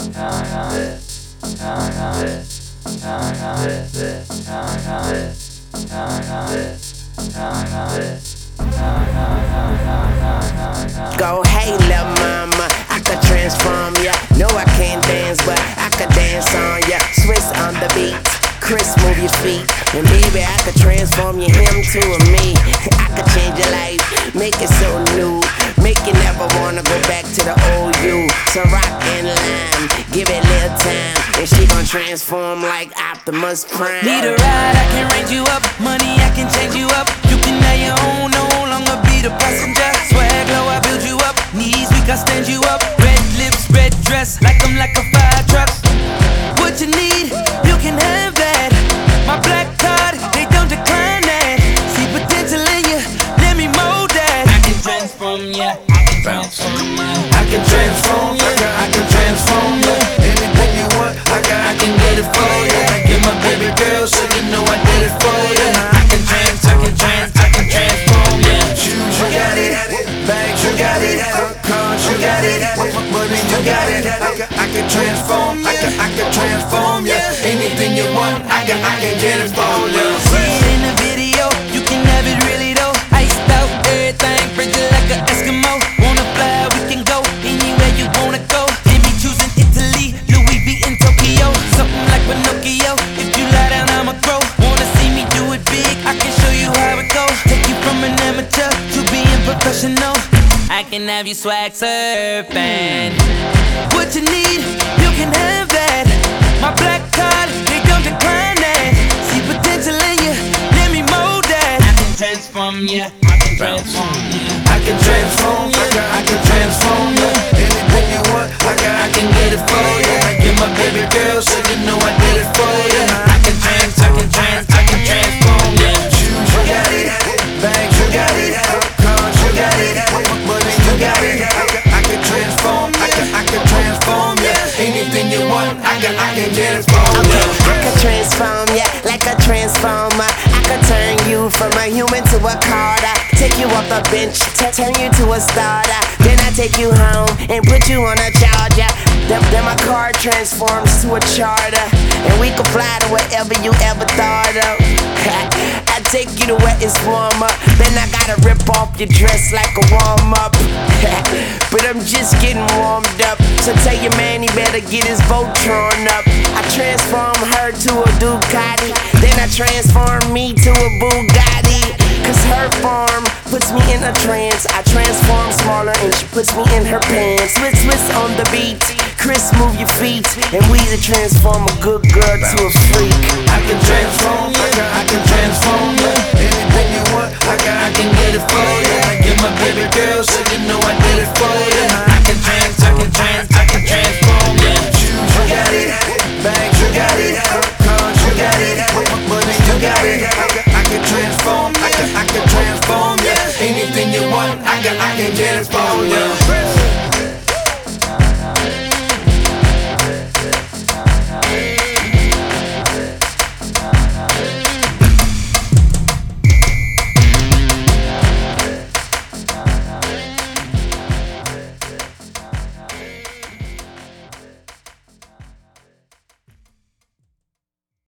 Go, hey, lil' mama, I could transform ya. No, I can't dance, but I could dance on ya. Swiss on the beat, Chris, move your feet. And baby, I could transform you, him to a me. I could change your life, make it so new. Make you never wanna go back to the old you. So rock and lime, give it a little time, and she gon' transform like Optimus Prime. Need a ride, I can range you up. Money, I can change you up. You can have your own, no longer be the passenger. Swag low, I build you up. Knees weak, I stand you up. Red lips, red dress, like I'm like a fire truck. What you need, you can have that. My black card, they don't decline that. See potential in you, let me mold that. I can transform ya, I can transform ya. I can transform ya, I can transform ya. Anything you want, I can get it for ya. Get my baby girl, so you know I did it for ya. I can transform ya. Shoes, you got it. Bags, you got it. Cars, you got it. Money, you got it. I can transform, I can transform ya. Anything you want, I can get it for ya. See it in the video, you can have it really though. Iced out, everything, frigid like an Eskimo. Wanna fly, we can go anywhere you wanna go. Can be choosing Italy, Louis V in Tokyo. Something like Pinocchio, if you lie down I'ma grow. Wanna see me do it big, I can show you how it goes. Take you from an amateur to being professional. I can have you swag surfing. What you need, you can have that. My black card, they don't decline that. See potential in you, let me mold that. I can transform ya, I can transform ya. I can transform ya, I can transform ya. Anything you want, I can get it for ya. Get my baby girl, so you know I did it for ya. I can transform ya. Shoes, you got it. Bags, you got it. Cars, you got it. Money, you got it. I can transform, I can transform ya. Anything you want, I can get it for ya. I could transform ya like a transformer. I could turn you from a human to a Carter. Take you off the bench, turn you to a starter. Then I take you home and put you on a charger. Then my car transforms to a charter, and we can fly to wherever you ever thought of. I take you to where it's warmer. Then I gotta rip off your dress like a warm up. But I'm just getting warmed up. So tell your man he better get his Voltron up. I transform her to a Ducati, then I transform me to a Bugatti. Cause her form puts me in a trance. I transform smaller and she puts me in her pants. Swiss on the beat, Chris, move your feet, and Weezy transform a good girl to a freak. I can transform ya, I can transform ya. Anything you want, I can get it for ya. Get my baby girl, so you know I did it for ya. I can transform ya. Shoes, you got it. Bags, you got it. Cars, you got it. Money, you got it. I can transform, I can transform ya. Anything you want, I can get it for ya.